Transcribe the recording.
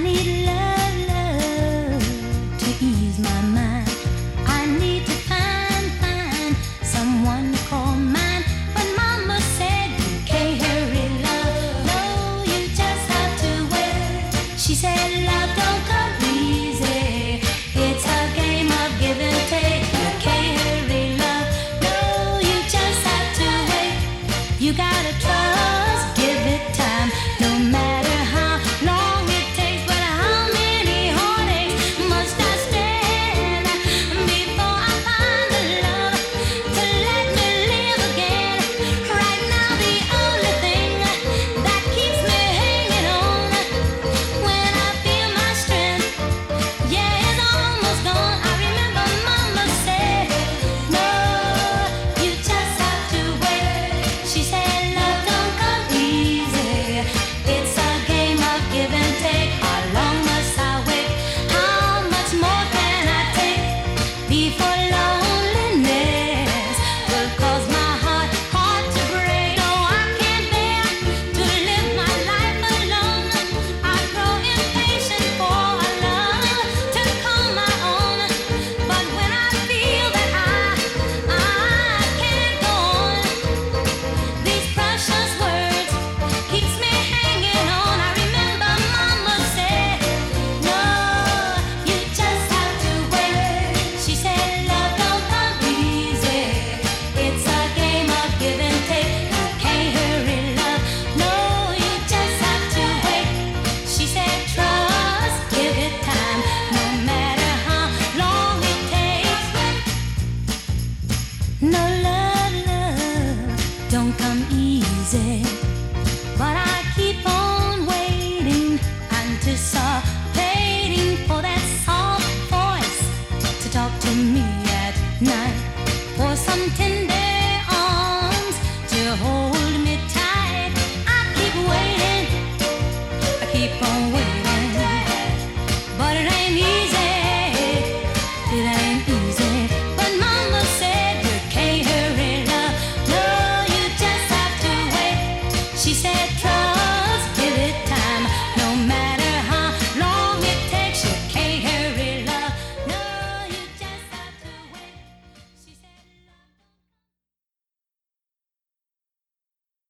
need love, love to ease my mind. I need to find someone to call mine. But Mama said you can't hurry love. No, you just have to wait. She said love don't come easy. It's a game of give and take. You can't hurry love. No, you just have to wait. You gotta trust, give it time. No matter how long it takes, but how many heartaches must I stand before I find the love to let me live again? Right now, the only thing that keeps me hanging on when I feel my strength, yeah, it's almost gone. I remember Mama said, no, you just have to wait. She said love don't come easy. It's a game of give and take. How long must I wait? How much more can I take before loneliness will cause my heart to break? No, I can't bear to live my life alone. I grow impatient for a love to call my own. But when I feel that I can't go on, these precious words keeps me hanging on. I remember Mama said, no, you just have to wait. She said love don't come easy. It's a game of give and take. You can't hurry love. No, you just have to wait. She said trust, give it time. No matter how long it takes. No love, love don't come easy. But I keep on waiting, anticipating for that soft voice to talk to me at night.